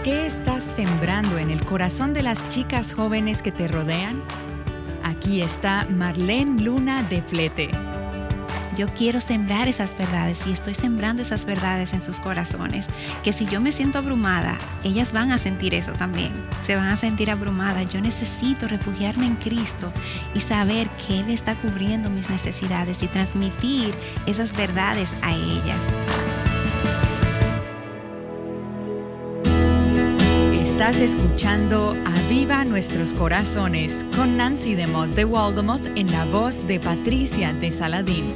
¿Qué estás sembrando en el corazón de las chicas jóvenes que te rodean? Aquí está Marlene Luna de Flete. Yo quiero sembrar esas verdades y estoy sembrando esas verdades en sus corazones. Que si yo me siento abrumada, ellas van a sentir eso también. Se van a sentir abrumadas. Yo necesito refugiarme en Cristo y saber que Él está cubriendo mis necesidades y transmitir esas verdades a ella. Estás escuchando Aviva Nuestros Corazones con Nancy DeMoss de Walgamoth en la voz de Patricia de Saladín.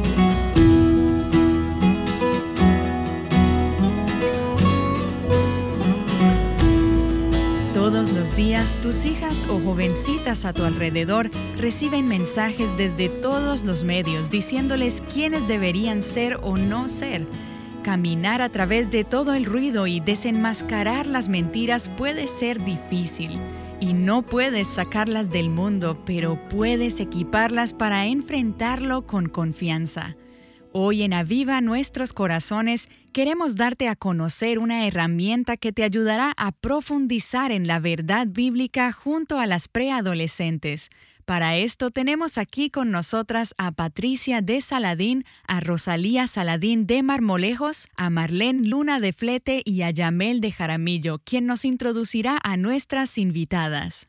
Todos los días, tus hijas o jovencitas a tu alrededor reciben mensajes desde todos los medios diciéndoles quiénes deberían ser o no ser. Caminar a través de todo el ruido y desenmascarar las mentiras puede ser difícil. Y no puedes sacarlas del mundo, pero puedes equiparlas para enfrentarlo con confianza. Hoy en Aviva Nuestros Corazones queremos darte a conocer una herramienta que te ayudará a profundizar en la verdad bíblica junto a las preadolescentes. Para esto tenemos aquí con nosotras a Patricia de Saladín, a Rosalía Saladín de Marmolejos, a Marlene Luna de Flete y a Yamel de Jaramillo, quien nos introducirá a nuestras invitadas.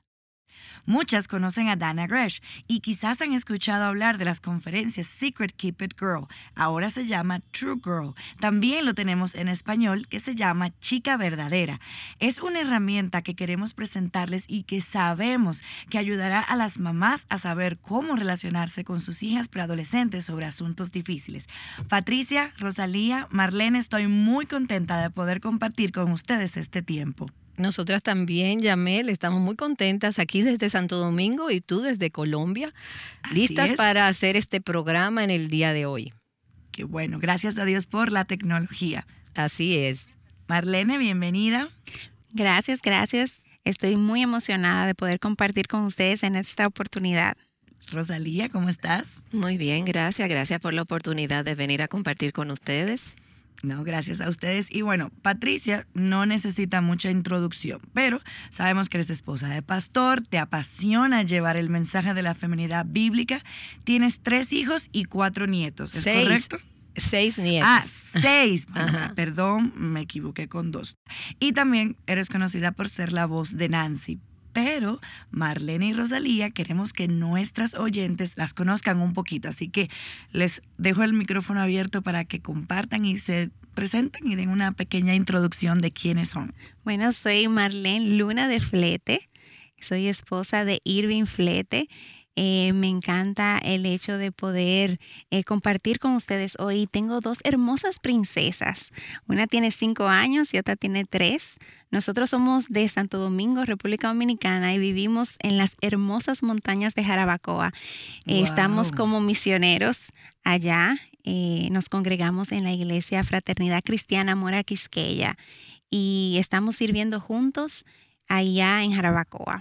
Muchas conocen a Dannah Gresh y quizás han escuchado hablar de las conferencias Secret Keep It Girl. Ahora se llama True Girl. También lo tenemos en español, que se llama Chica Verdadera. Es una herramienta que queremos presentarles y que sabemos que ayudará a las mamás a saber cómo relacionarse con sus hijas preadolescentes sobre asuntos difíciles. Patricia, Rosalía, Marlene, estoy muy contenta de poder compartir con ustedes este tiempo. Nosotras también, Yamel, estamos muy contentas aquí desde Santo Domingo y tú desde Colombia, listas para hacer este programa en el día de hoy. Qué bueno, gracias a Dios por la tecnología. Así es. Marlene, bienvenida. Gracias. Estoy muy emocionada de poder compartir con ustedes en esta oportunidad. Rosalía, ¿cómo estás? Muy bien, gracias. Gracias por la oportunidad de venir a compartir con ustedes. No, gracias a ustedes. Y bueno, Patricia no necesita mucha introducción, pero sabemos que eres esposa de pastor, te apasiona llevar el mensaje de la feminidad bíblica, tienes 3 hijos y 4 nietos, ¿es correcto? 6 nietos. 6. Perdón, me equivoqué con 2. Y también eres conocida por ser la voz de Nancy. Pero Marlene y Rosalía queremos que nuestras oyentes las conozcan un poquito. Así que les dejo el micrófono abierto para que compartan y se presenten y den una pequeña introducción de quiénes son. Bueno, soy Marlene Luna de Flete. Soy esposa de Irving Flete. Me encanta el hecho de poder compartir con ustedes hoy. Tengo 2 hermosas princesas. Una tiene 5 años y otra tiene 3. Nosotros somos de Santo Domingo, República Dominicana, y vivimos en las hermosas montañas de Jarabacoa. Wow. Estamos como misioneros allá. Nos congregamos en la iglesia Fraternidad Cristiana Mora Quisqueya y estamos sirviendo juntos allá en Jarabacoa.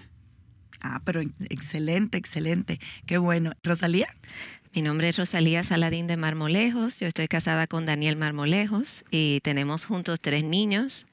Pero excelente. Qué bueno. ¿Rosalía? Mi nombre es Rosalía Saladín de Marmolejos. Yo estoy casada con Daniel Marmolejos y tenemos juntos 3 niños.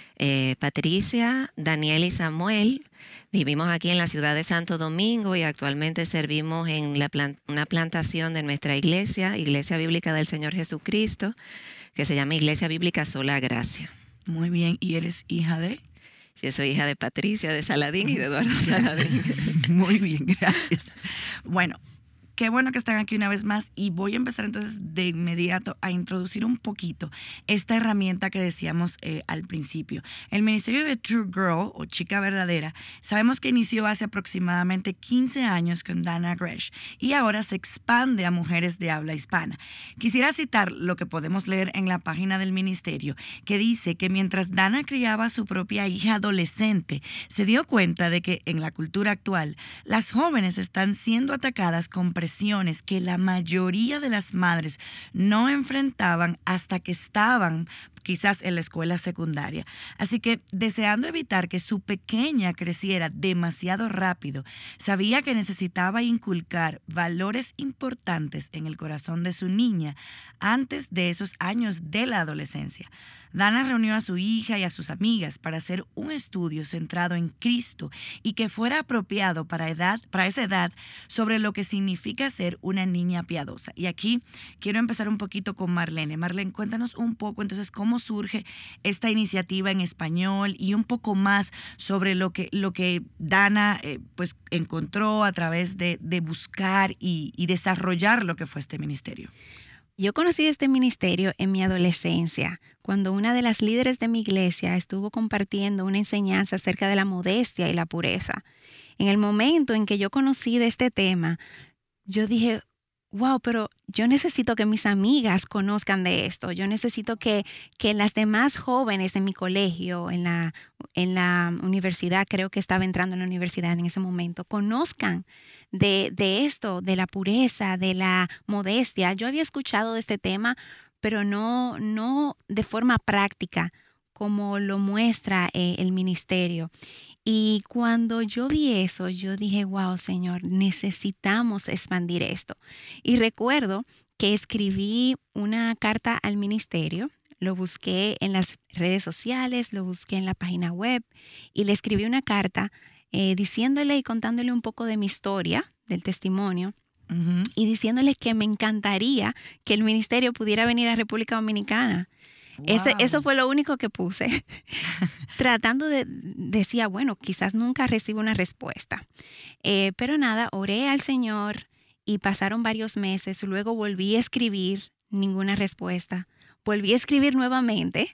Patricia, Daniel y Samuel. Vivimos aquí en la ciudad de Santo Domingo y actualmente servimos en una plantación de nuestra iglesia, Iglesia Bíblica del Señor Jesucristo, que se llama Iglesia Bíblica Sola Gracia. Muy bien. ¿Y eres hija de? Yo soy hija de Patricia de Saladín y de Eduardo Saladín. Muy bien, gracias. Bueno, qué bueno que están aquí una vez más y voy a empezar entonces de inmediato a introducir un poquito esta herramienta que decíamos al principio. El ministerio de True Girl o Chica Verdadera sabemos que inició hace aproximadamente 15 años con Dannah Gresh y ahora se expande a mujeres de habla hispana. Quisiera citar lo que podemos leer en la página del ministerio que dice que mientras Dannah criaba a su propia hija adolescente, se dio cuenta de que en la cultura actual las jóvenes están siendo atacadas con presiones que la mayoría de las madres no enfrentaban hasta que estaban quizás en la escuela secundaria. Así que, deseando evitar que su pequeña creciera demasiado rápido, sabía que necesitaba inculcar valores importantes en el corazón de su niña antes de esos años de la adolescencia. Dana reunió a su hija y a sus amigas para hacer un estudio centrado en Cristo y que fuera apropiado para esa edad sobre lo que significa ser una niña piadosa. Y aquí quiero empezar un poquito con Marlene. Marlene, cuéntanos un poco entonces cómo surge esta iniciativa en español y un poco más sobre lo que Dana pues encontró a través de buscar y desarrollar lo que fue este ministerio. Yo conocí este ministerio en mi adolescencia, cuando una de las líderes de mi iglesia estuvo compartiendo una enseñanza acerca de la modestia y la pureza. En el momento en que yo conocí de este tema, yo dije, wow, pero yo necesito que mis amigas conozcan de esto. Yo necesito que las demás jóvenes en mi colegio, en la universidad, creo que estaba entrando en la universidad en ese momento, conozcan de esto, de la pureza, de la modestia. Yo había escuchado de este tema, pero no de forma práctica, como lo muestra el ministerio. Y cuando yo vi eso, yo dije, wow, Señor, necesitamos expandir esto. Y recuerdo que escribí una carta al ministerio, lo busqué en las redes sociales, lo busqué en la página web y le escribí una carta diciéndole y contándole un poco de mi historia, del testimonio, y diciéndole que me encantaría que el ministerio pudiera venir a República Dominicana. Wow. Eso fue lo único que puse. Tratando decía, bueno, quizás nunca recibo una respuesta. Pero nada, oré al Señor y pasaron varios meses. Luego volví a escribir, ninguna respuesta. Volví a escribir nuevamente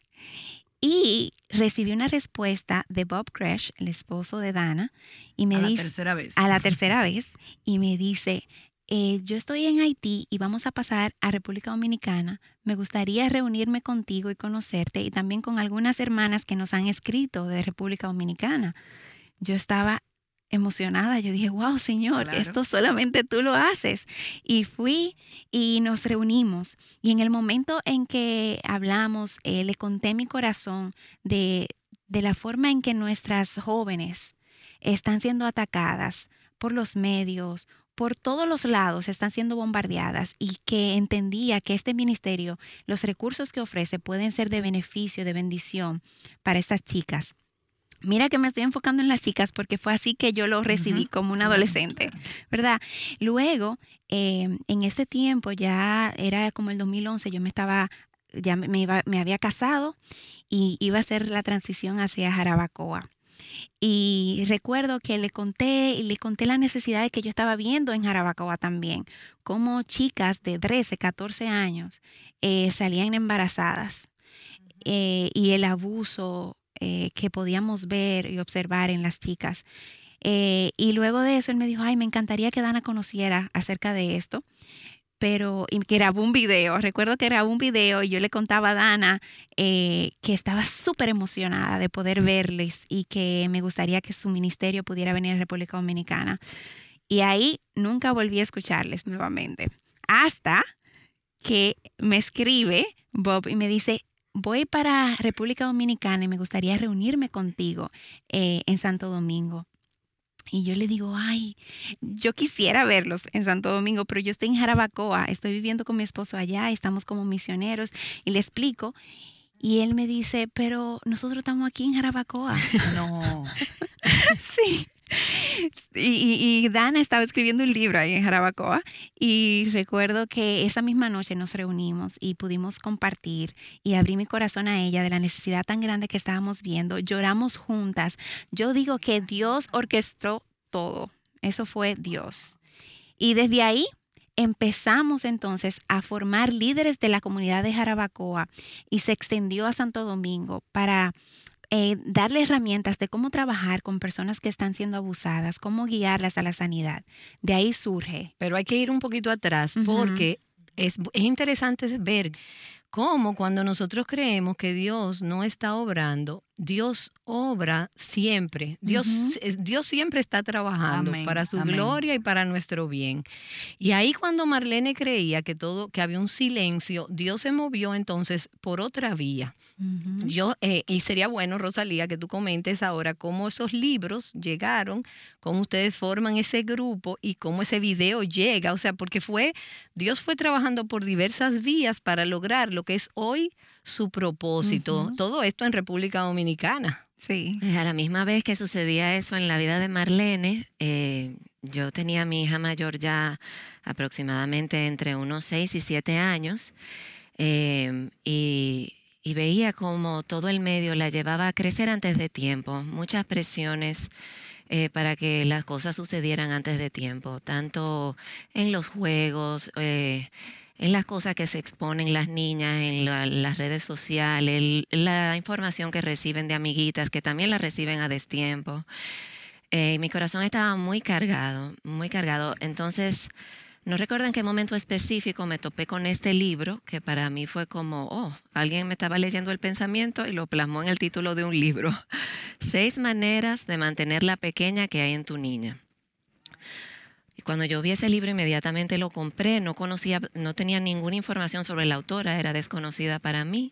y recibí una respuesta de Bob Crash, el esposo de Dana. Y me dice, a la tercera vez. Y me dice, yo estoy en Haití y vamos a pasar a República Dominicana. Me gustaría reunirme contigo y conocerte y también con algunas hermanas que nos han escrito de República Dominicana. Yo estaba emocionada. Yo dije, wow, Señor, claro, esto solamente tú lo haces. Y fui y nos reunimos. Y en el momento en que hablamos, le conté mi corazón de la forma en que nuestras jóvenes están siendo atacadas por los medios, por todos los lados están siendo bombardeadas, y que entendía que este ministerio, los recursos que ofrece pueden ser de beneficio, de bendición para estas chicas. Mira que me estoy enfocando en las chicas porque fue así que yo lo recibí como una adolescente, ¿verdad? Luego, en este tiempo, ya era como el 2011, yo me había casado y iba a hacer la transición hacia Jarabacoa. Y recuerdo que le conté la necesidad de que yo estaba viendo en Jarabacoa también, como chicas de 13, 14 años salían embarazadas y el abuso que podíamos ver y observar en las chicas. Y luego de eso él me dijo, ay, me encantaría que Dana conociera acerca de esto. Y que grabó un video. Recuerdo que grabó un video y yo le contaba a Dana que estaba súper emocionada de poder verles y que me gustaría que su ministerio pudiera venir a República Dominicana. Y ahí nunca volví a escucharles nuevamente. Hasta que me escribe Bob y me dice, voy para República Dominicana y me gustaría reunirme contigo en Santo Domingo. Y yo le digo, ay, yo quisiera verlos en Santo Domingo, pero yo estoy en Jarabacoa, estoy viviendo con mi esposo allá, estamos como misioneros. Y le explico. Y él me dice, pero nosotros estamos aquí en Jarabacoa. No. Sí. Y Dana estaba escribiendo un libro ahí en Jarabacoa y recuerdo que esa misma noche nos reunimos y pudimos compartir y abrí mi corazón a ella de la necesidad tan grande que estábamos viendo. Lloramos juntas. Yo digo que Dios orquestó todo. Eso fue Dios. Y desde ahí empezamos entonces a formar líderes de la comunidad de Jarabacoa y se extendió a Santo Domingo para darle herramientas de cómo trabajar con personas que están siendo abusadas, cómo guiarlas a la sanidad. De ahí surge. Pero hay que ir un poquito atrás porque es interesante ver cómo cuando nosotros creemos que Dios no está obrando, Dios obra siempre. Dios siempre está trabajando para su gloria y para nuestro bien. Y ahí cuando Marlene creía que había un silencio, Dios se movió entonces por otra vía. Y sería bueno, Rosalía, que tú comentes ahora cómo esos libros llegaron, cómo ustedes forman ese grupo y cómo ese video llega. O sea, porque Dios fue trabajando por diversas vías para lograr lo que es hoy su propósito. Todo esto en República Dominicana. Sí. A la misma vez que sucedía eso en la vida de Marlene, yo tenía a mi hija mayor ya aproximadamente entre unos 6 y 7 años, y veía como todo el medio la llevaba a crecer antes de tiempo, muchas presiones para que las cosas sucedieran antes de tiempo, tanto en los juegos, en las cosas que se exponen las niñas en las redes sociales, la información que reciben de amiguitas que también la reciben a destiempo. Mi corazón estaba muy cargado, muy cargado. Entonces, no recuerdo en qué momento específico me topé con este libro, que para mí fue como, alguien me estaba leyendo el pensamiento y lo plasmó en el título de un libro. 6 maneras de mantener la pequeña que hay en tu niña. Cuando yo vi ese libro inmediatamente lo compré, no tenía ninguna información sobre la autora, era desconocida para mí.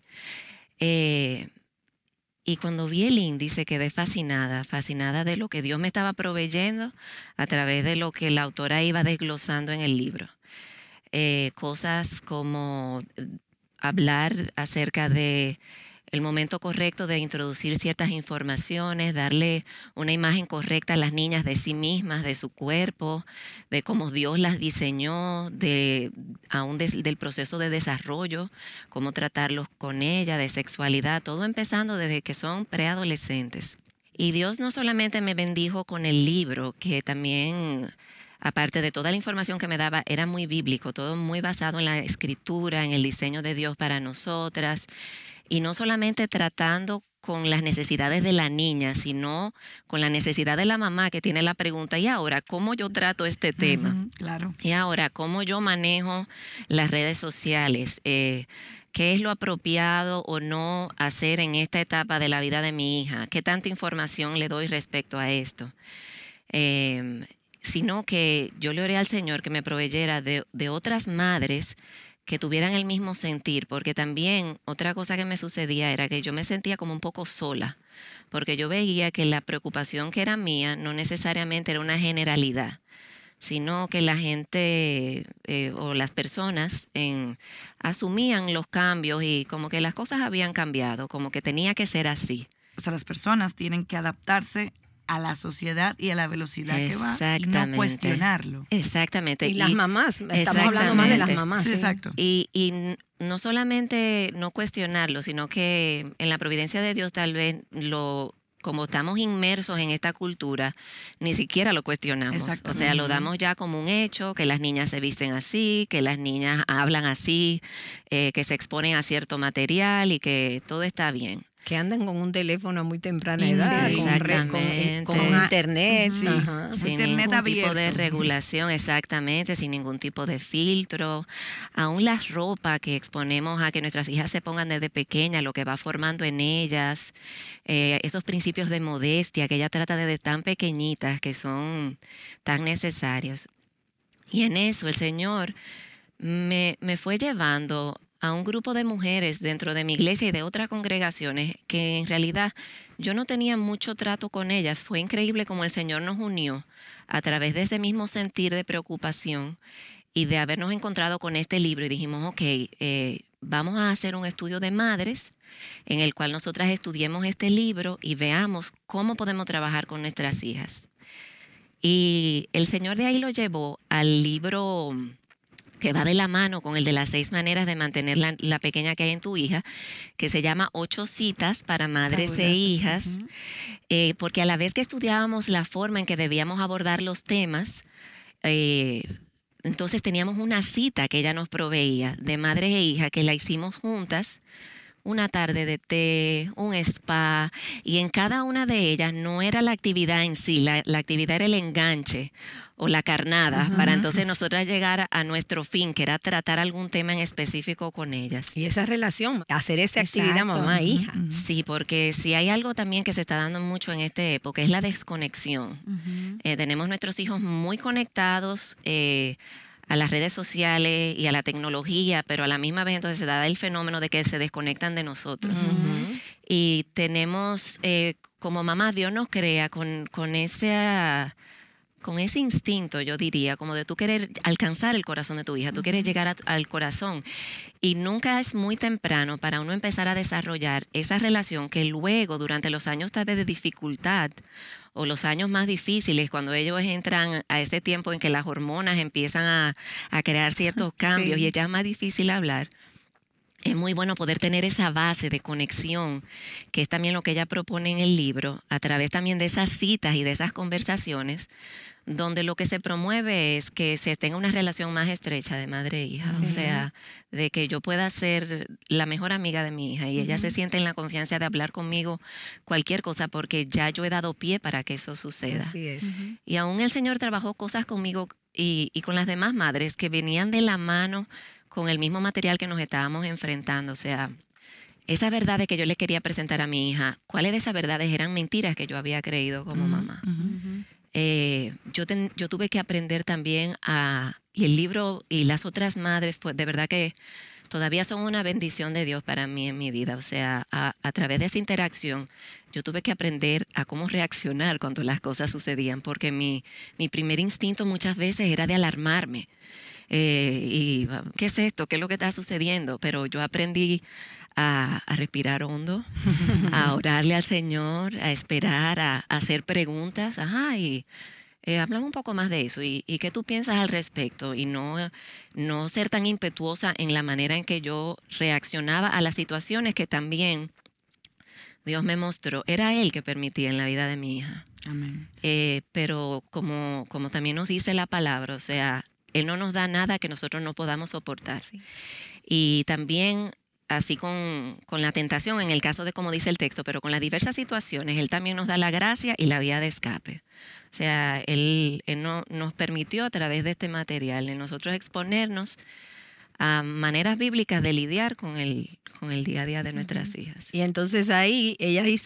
Y cuando vi el índice quedé fascinada de lo que Dios me estaba proveyendo a través de lo que la autora iba desglosando en el libro. Cosas como hablar acerca de el momento correcto de introducir ciertas informaciones, darle una imagen correcta a las niñas de sí mismas, de su cuerpo, de cómo Dios las diseñó, aún del proceso de desarrollo, cómo tratarlos con ella, de sexualidad, todo empezando desde que son preadolescentes. Y Dios no solamente me bendijo con el libro, que también, aparte de toda la información que me daba, era muy bíblico, todo muy basado en la escritura, en el diseño de Dios para nosotras, y no solamente tratando con las necesidades de la niña, sino con la necesidad de la mamá que tiene la pregunta, ¿y ahora cómo yo trato este tema? Claro. ¿Y ahora cómo yo manejo las redes sociales? ¿Qué es lo apropiado o no hacer en esta etapa de la vida de mi hija? ¿Qué tanta información le doy respecto a esto? Sino que yo le oré al Señor que me proveyera de otras madres que tuvieran el mismo sentir, porque también otra cosa que me sucedía era que yo me sentía como un poco sola, porque yo veía que la preocupación que era mía no necesariamente era una generalidad, sino que la gente o las personas asumían los cambios y como que las cosas habían cambiado, como que tenía que ser así. O sea, las personas tienen que adaptarse a la sociedad y a la velocidad que va y no cuestionarlo. Exactamente. Y las mamás, estamos hablando más de las mamás. Sí, exacto. Y no solamente no cuestionarlo, sino que en la providencia de Dios tal vez como estamos inmersos en esta cultura, ni siquiera lo cuestionamos. O sea, lo damos ya como un hecho, que las niñas se visten así, que las niñas hablan así, que se exponen a cierto material y que todo está bien. Que andan con un teléfono a muy temprana edad, con internet, sin internet ningún abierto. tipo de regulación, exactamente, sin ningún tipo de filtro. Aún la ropa que exponemos a que nuestras hijas se pongan desde pequeñas, lo que va formando en ellas, esos principios de modestia que ella trata desde tan pequeñitas, que son tan necesarios. Y en eso el Señor me fue llevando a un grupo de mujeres dentro de mi iglesia y de otras congregaciones que en realidad yo no tenía mucho trato con ellas. Fue increíble cómo el Señor nos unió a través de ese mismo sentir de preocupación y de habernos encontrado con este libro y dijimos, vamos a hacer un estudio de madres en el cual nosotras estudiemos este libro y veamos cómo podemos trabajar con nuestras hijas. Y el Señor de ahí lo llevó al libro que va de la mano con el de las 6 maneras de mantener la pequeña que hay en tu hija, que se llama 8 citas para madres e hijas, porque a la vez que estudiábamos la forma en que debíamos abordar los temas, entonces teníamos una cita que ella nos proveía de madres e hijas que la hicimos juntas una tarde de té, un spa, y en cada una de ellas no era la actividad en sí, la actividad era el enganche o la carnada, para entonces nosotras llegar a nuestro fin, que era tratar algún tema en específico con ellas. Y esa relación, hacer esa actividad mamá-hija. Sí, porque si hay algo también que se está dando mucho en esta época, es la desconexión. Tenemos nuestros hijos muy conectados a las redes sociales y a la tecnología, pero a la misma vez entonces se da el fenómeno de que se desconectan de nosotros. Y tenemos, como mamá, Dios nos crea con ese instinto, yo diría, como de tú querer alcanzar el corazón de tu hija, tú quieres llegar al corazón. Y nunca es muy temprano para uno empezar a desarrollar esa relación que luego, durante los años tal vez de dificultad o los años más difíciles, cuando ellos entran a ese tiempo en que las hormonas empiezan a crear ciertos cambios y ya es más difícil hablar, es muy bueno poder tener esa base de conexión, que es también lo que ella propone en el libro, a través también de esas citas y de esas conversaciones, donde lo que se promueve es que se tenga una relación más estrecha de madre e hija. O sea, de que yo pueda ser la mejor amiga de mi hija y ella se siente en la confianza de hablar conmigo cualquier cosa porque ya yo he dado pie para que eso suceda. Así es. Y aún el Señor trabajó cosas conmigo y con las demás madres que venían de la mano con el mismo material que nos estábamos enfrentando. O sea, esa verdad de que yo le quería presentar a mi hija, ¿cuáles de esas verdades eran mentiras que yo había creído como mamá? Yo tuve que aprender también y el libro y las otras madres, pues de verdad que todavía son una bendición de Dios para mí en mi vida. O sea, a través de esa interacción, yo tuve que aprender a cómo reaccionar cuando las cosas sucedían, porque mi primer instinto muchas veces era de alarmarme. ¿Qué es esto? ¿Qué es lo que está sucediendo? Pero yo aprendí a respirar hondo, a orarle al Señor, a esperar, a hacer preguntas. Y hablamos un poco más de eso. ¿Y qué tú piensas al respecto? Y no ser tan impetuosa en la manera en que yo reaccionaba a las situaciones que también Dios me mostró. Era Él que permitía en la vida de mi hija. Amén. Pero como también nos dice la palabra, o sea, Él no nos da nada que nosotros no podamos soportar. Sí. Y también, así con la tentación, en el caso de como dice el texto, pero con las diversas situaciones, Él también nos da la gracia y la vía de escape. O sea, Él nos permitió a través de este material, de nosotros exponernos a maneras bíblicas de lidiar con el día a día de nuestras hijas. Y entonces ahí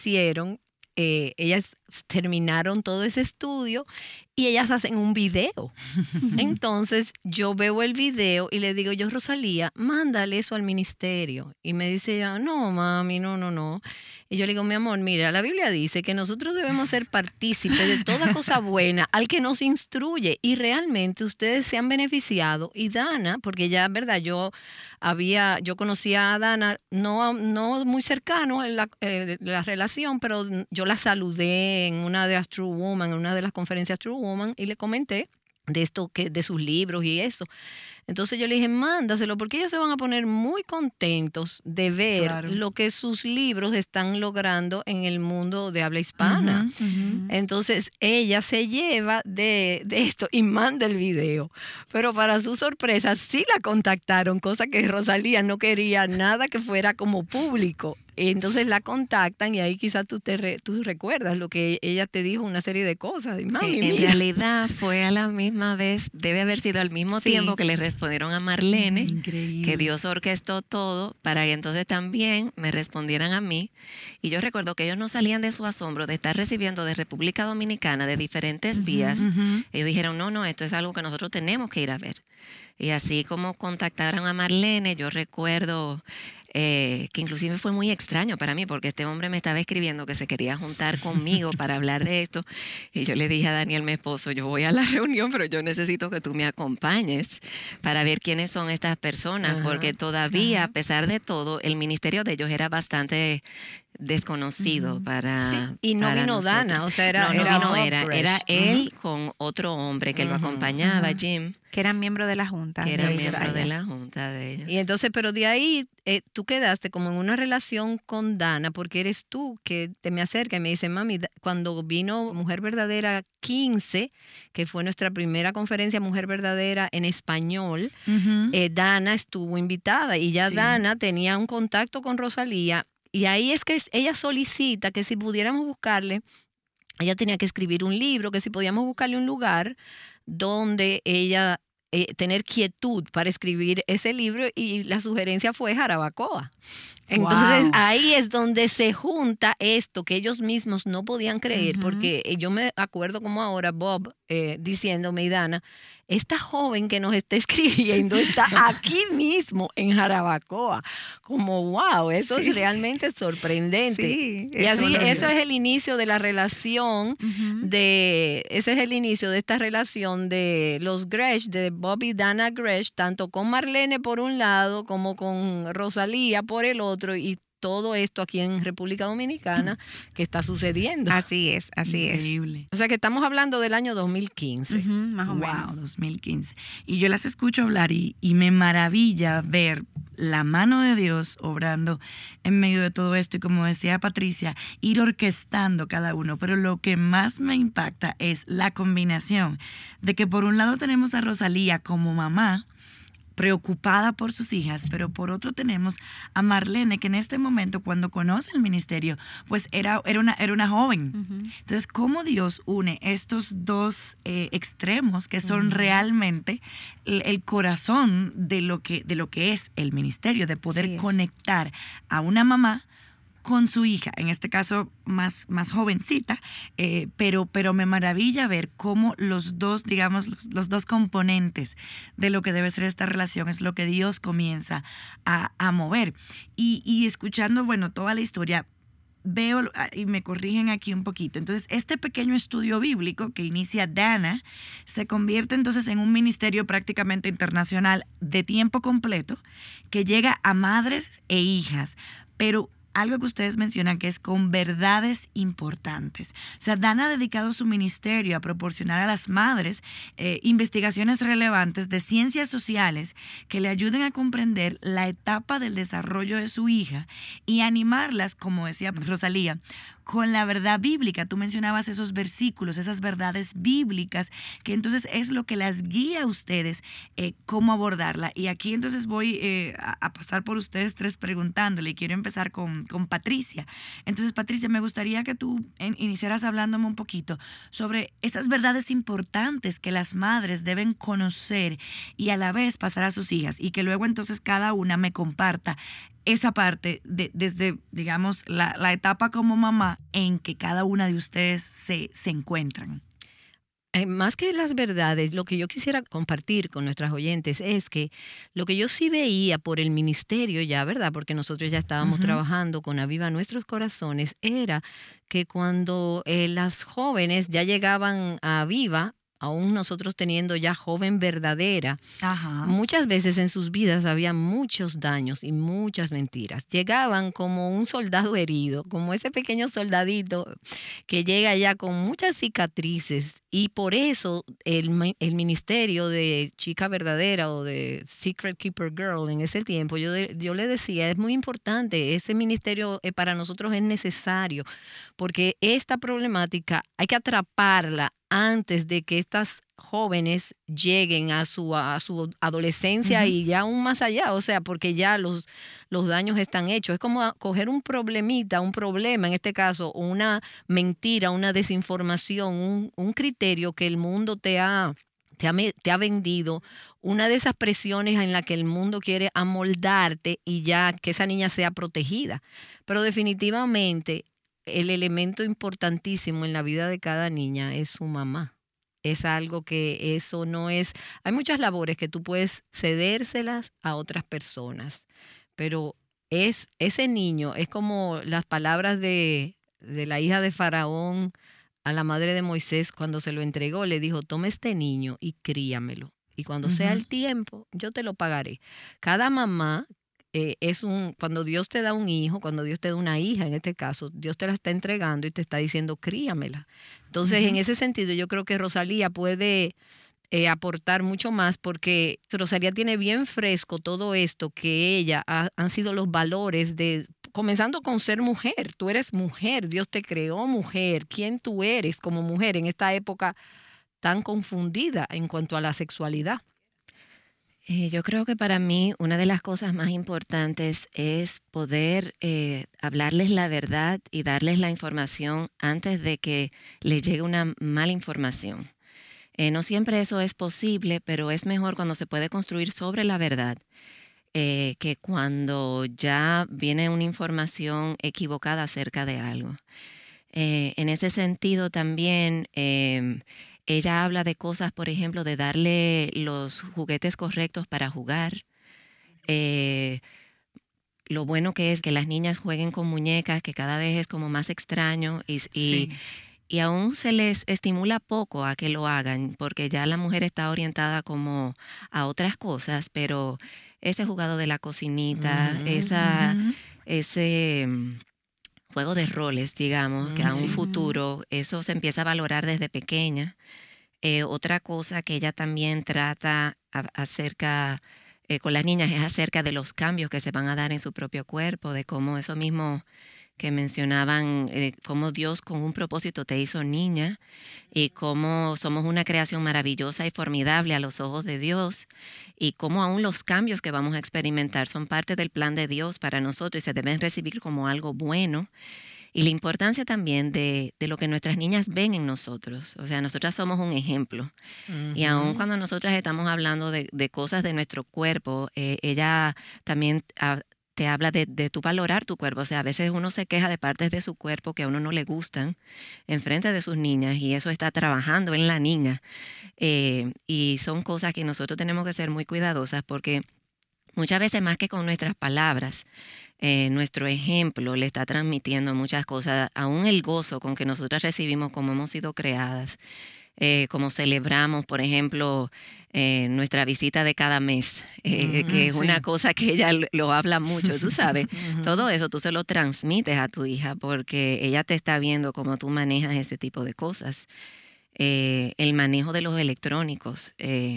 ellas terminaron todo ese estudio y ellas hacen un video. Entonces yo veo el video y le digo yo, Rosalía, mándale eso al ministerio. Y me dice ella, no, mami, no. Y yo le digo, mi amor, mira, la Biblia dice que nosotros debemos ser partícipes de toda cosa buena al que nos instruye. Y realmente ustedes se han beneficiado. Y Dana, porque ya, verdad, yo conocía a Dana, no muy cercano en la relación, pero yo la saludé en una de las True Woman, en una de las conferencias True Woman, y le comenté de esto, de sus libros y eso. Entonces yo le dije, mándaselo, porque ellos se van a poner muy contentos de ver lo que sus libros están logrando en el mundo de habla hispana. Entonces ella se lleva de esto y manda el video. Pero para su sorpresa sí la contactaron, cosa que Rosalía no quería nada que fuera como público. Entonces la contactan y ahí quizás tú recuerdas lo que ella te dijo, una serie de cosas. Mami, en realidad fue a la misma vez, debe haber sido al mismo tiempo que le respondieron a Marlene, que Dios orquestó todo para que entonces también me respondieran a mí. Y yo recuerdo que ellos no salían de su asombro de estar recibiendo de República Dominicana, de diferentes vías. Ellos dijeron, no, esto es algo que nosotros tenemos que ir a ver. Y así como contactaron a Marlene, yo recuerdo que inclusive fue muy extraño para mí porque este hombre me estaba escribiendo que se quería juntar conmigo para hablar de esto y yo le dije a Daniel, mi esposo, yo voy a la reunión pero yo necesito que tú me acompañes para ver quiénes son estas personas porque todavía, a pesar de todo, el ministerio de ellos era bastante desconocido para y no para vino nosotros. Dana, o sea, era era él con otro hombre que lo acompañaba, Jim, que era miembro de la junta. que era de miembro Israel. de la junta de ellos. Y entonces, pero de ahí tú quedaste como en una relación con Dana, porque eres tú que te me acerca y me dice, mami, cuando vino Mujer Verdadera 15, que fue nuestra primera conferencia Mujer Verdadera en español, Dana estuvo invitada y ya Dana tenía un contacto con Rosalía, y ahí es que ella solicita que si pudiéramos buscarle, ella tenía que escribir un libro, que si podíamos buscarle un lugar donde ella tener quietud para escribir ese libro, y la sugerencia fue Jarabacoa. Entonces ahí es donde se junta esto que ellos mismos no podían creer, porque yo me acuerdo como ahora Bob diciéndome, y Dana, esta joven que nos está escribiendo está aquí mismo en Jarabacoa. Como wow, eso es realmente sorprendente. Sí, y así eso es el inicio de la relación ese es el inicio de esta relación de los Gresh, de Bob y Dana Gresh, tanto con Marlene por un lado como con Rosalía por el otro, y todo esto aquí en República Dominicana que está sucediendo. Así es. Increíble. O sea que estamos hablando del año 2015. Más o menos. Wow, 2015. Y yo las escucho hablar y me maravilla ver la mano de Dios obrando en medio de todo esto, y como decía Patricia, ir orquestando cada uno. Pero lo que más me impacta es la combinación de que por un lado tenemos a Rosalía como mamá, preocupada por sus hijas, pero por otro tenemos a Marlene, que en este momento, cuando conoce el ministerio, pues era una joven. Entonces, ¿cómo Dios une estos dos extremos que son realmente el corazón de lo que es el ministerio, de poder conectar a una mamá con su hija, en este caso más jovencita, pero me maravilla ver cómo los dos, digamos, los dos componentes de lo que debe ser esta relación es lo que Dios comienza a mover. Y escuchando, bueno, toda la historia, veo, y me corrigen aquí un poquito, entonces este pequeño estudio bíblico que inicia Dana se convierte entonces en un ministerio prácticamente internacional de tiempo completo que llega a madres e hijas, pero algo que ustedes mencionan que es con verdades importantes. O sea, Dana ha dedicado su ministerio a proporcionar a las madres investigaciones relevantes de ciencias sociales que le ayuden a comprender la etapa del desarrollo de su hija y animarlas, como decía Rosalía, con la verdad bíblica. Tú mencionabas esos versículos, esas verdades bíblicas, que entonces es lo que las guía a ustedes cómo abordarla. Y aquí entonces voy a pasar por ustedes tres preguntándole, y quiero empezar con Patricia. Entonces, Patricia, me gustaría que tú iniciaras hablándome un poquito sobre esas verdades importantes que las madres deben conocer y a la vez pasar a sus hijas, y que luego entonces cada una me comparta esa parte desde, digamos, la etapa como mamá en que cada una de ustedes se encuentran. Más que las verdades, lo que yo quisiera compartir con nuestras oyentes es que lo que yo sí veía por el ministerio ya, ¿verdad? Porque nosotros ya estábamos trabajando con Aviva Nuestros Corazones, era que cuando las jóvenes ya llegaban a Aviva, aún nosotros teniendo ya Joven Verdadera, muchas veces en sus vidas había muchos daños y muchas mentiras. Llegaban como un soldado herido, como ese pequeño soldadito que llega ya con muchas cicatrices, y por eso el ministerio de Chica Verdadera o de Secret Keeper Girl en ese tiempo, yo le decía, es muy importante, ese ministerio para nosotros es necesario, porque esta problemática hay que atraparla antes de que estas jóvenes lleguen a su adolescencia y ya aún más allá, o sea, porque ya los daños están hechos. Es como coger un problema, en este caso, una mentira, una desinformación, un criterio que el mundo te ha vendido, una de esas presiones en la que el mundo quiere amoldarte y ya que esa niña sea protegida. Pero definitivamente el elemento importantísimo en la vida de cada niña es su mamá. Es algo que eso no es... Hay muchas labores que tú puedes cedérselas a otras personas, pero ese niño, es como las palabras de la hija de Faraón a la madre de Moisés cuando se lo entregó, le dijo, toma este niño y críamelo. Y cuando sea el tiempo, yo te lo pagaré. Cada mamá cuando Dios te da un hijo, cuando Dios te da una hija, en este caso, Dios te la está entregando y te está diciendo, críamela. Entonces, en ese sentido, yo creo que Rosalía puede aportar mucho más, porque Rosalía tiene bien fresco todo esto que ella han sido los valores comenzando con ser mujer. Tú eres mujer, Dios te creó mujer. ¿Quién tú eres como mujer en esta época tan confundida en cuanto a la sexualidad? Yo creo que para mí una de las cosas más importantes es poder hablarles la verdad y darles la información antes de que les llegue una mala información. No siempre eso es posible, pero es mejor cuando se puede construir sobre la verdad que cuando ya viene una información equivocada acerca de algo. En ese sentido también ella habla de cosas, por ejemplo, de darle los juguetes correctos para jugar. Lo bueno que es que las niñas jueguen con muñecas, que cada vez es como más extraño y aún se les estimula poco a que lo hagan, porque ya la mujer está orientada como a otras cosas, pero ese jugado de la cocinita, ese juego de roles, digamos, que a un futuro eso se empieza a valorar desde pequeña. Otra cosa que ella también trata acerca con las niñas es acerca de los cambios que se van a dar en su propio cuerpo, de cómo eso mismo que mencionaban, cómo Dios con un propósito te hizo niña y cómo somos una creación maravillosa y formidable a los ojos de Dios y cómo aún los cambios que vamos a experimentar son parte del plan de Dios para nosotros y se deben recibir como algo bueno. Y la importancia también de lo que nuestras niñas ven en nosotros. O sea, nosotras somos un ejemplo. Y aún cuando nosotras estamos hablando de cosas de nuestro cuerpo, ella también te habla de tu valorar tu cuerpo. O sea, a veces uno se queja de partes de su cuerpo que a uno no le gustan en frente de sus niñas y eso está trabajando en la niña. Y son cosas que nosotros tenemos que ser muy cuidadosas porque muchas veces más que con nuestras palabras, nuestro ejemplo le está transmitiendo muchas cosas, aún el gozo con que nosotras recibimos como hemos sido creadas, como celebramos, por ejemplo, nuestra visita de cada mes, que es una cosa que ella lo habla mucho, tú sabes. Todo eso tú se lo transmites a tu hija porque ella te está viendo cómo tú manejas ese tipo de cosas. El manejo de los electrónicos,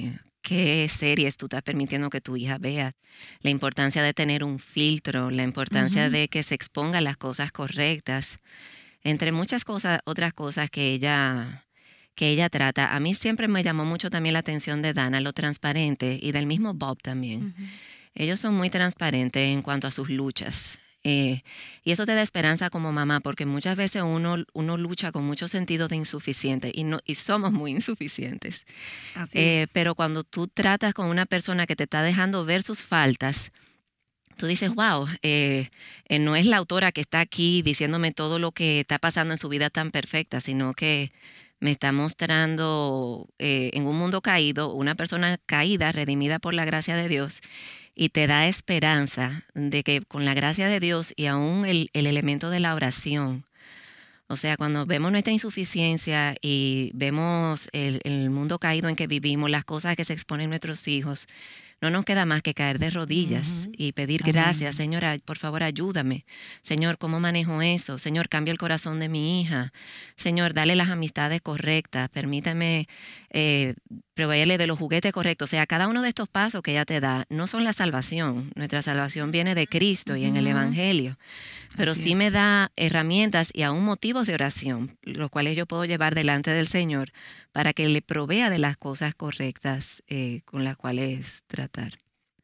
qué series tú estás permitiendo que tu hija vea, la importancia de tener un filtro, la importancia de que se expongan las cosas correctas, entre muchas cosas, otras cosas que ella trata. A mí siempre me llamó mucho también la atención de Dana, lo transparente, y del mismo Bob también. Ellos son muy transparentes en cuanto a sus luchas. Y eso te da esperanza como mamá, porque muchas veces uno lucha con mucho sentido de insuficiente y somos muy insuficientes. Así es. Pero cuando tú tratas con una persona que te está dejando ver sus faltas, tú dices, wow, no es la autora que está aquí diciéndome todo lo que está pasando en su vida tan perfecta, sino que me está mostrando en un mundo caído, una persona caída, redimida por la gracia de Dios, y te da esperanza de que con la gracia de Dios y aún el elemento de la oración, o sea, cuando vemos nuestra insuficiencia y vemos el mundo caído en que vivimos, las cosas que se exponen nuestros hijos, no nos queda más que caer de rodillas y pedir gracias. Señora, por favor, ayúdame. Señor, ¿cómo manejo eso? Señor, cambia el corazón de mi hija. Señor, dale las amistades correctas. Permítame proveerle de los juguetes correctos. O sea, cada uno de estos pasos que ella te da no son la salvación. Nuestra salvación viene de Cristo y en el Evangelio. Pero sí me da herramientas y aún motivos de oración, los cuales yo puedo llevar delante del Señor para que le provea de las cosas correctas con las cuales tratar.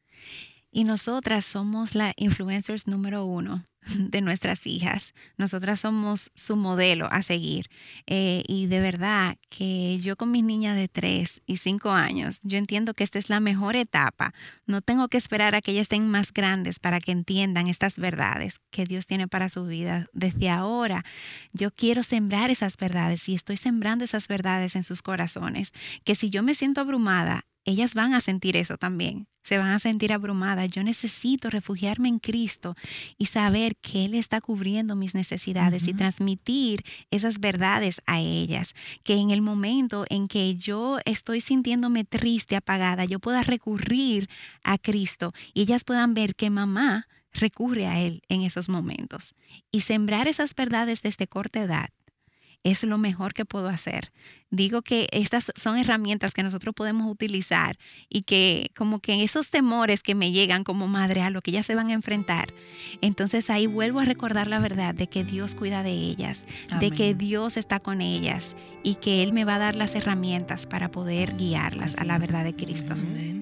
Y nosotras somos la influencers número 1 de nuestras hijas. Nosotras somos su modelo a seguir. Y de verdad que yo con mis niñas de 3 y 5 años, yo entiendo que esta es la mejor etapa. No tengo que esperar a que ellas estén más grandes para que entiendan estas verdades que Dios tiene para su vida. Desde ahora, yo quiero sembrar esas verdades y estoy sembrando esas verdades en sus corazones. Que si yo me siento abrumada, ellas van a sentir eso también. Se van a sentir abrumadas. Yo necesito refugiarme en Cristo y saber que Él está cubriendo mis necesidades y transmitir esas verdades a ellas. Que en el momento en que yo estoy sintiéndome triste, apagada, yo pueda recurrir a Cristo y ellas puedan ver que mamá recurre a Él en esos momentos. Y sembrar esas verdades desde corta edad es lo mejor que puedo hacer. Digo que estas son herramientas que nosotros podemos utilizar y que como que esos temores que me llegan como madre a lo que ellas se van a enfrentar, entonces ahí vuelvo a recordar la verdad de que Dios cuida de ellas, de que Dios está con ellas y que Él me va a dar las herramientas para poder guiarlas a la verdad de Cristo. Amén.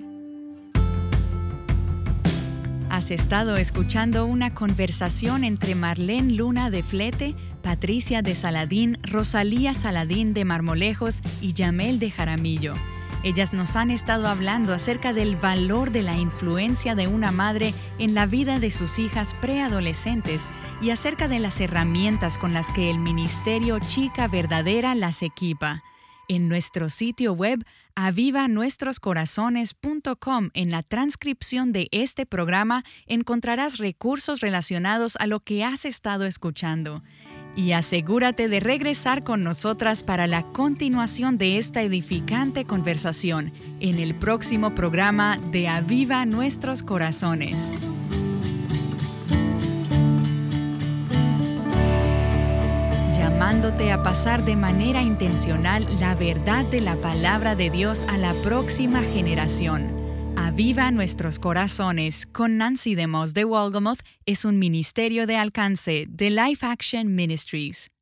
Has estado escuchando una conversación entre Marlene Luna de Flete, Patricia de Saladín, Rosalía Saladín de Marmolejos y Yamel de Jaramillo. Ellas nos han estado hablando acerca del valor de la influencia de una madre en la vida de sus hijas preadolescentes y acerca de las herramientas con las que el Ministerio Chica Verdadera las equipa. En nuestro sitio web avivanuestroscorazones.com, en la transcripción de este programa encontrarás recursos relacionados a lo que has estado escuchando. Y asegúrate de regresar con nosotras para la continuación de esta edificante conversación en el próximo programa de Aviva Nuestros Corazones. Llamándote a pasar de manera intencional la verdad de la palabra de Dios a la próxima generación. Aviva Nuestros Corazones con Nancy DeMoss de Wolgemuth es un ministerio de alcance de Life Action Ministries.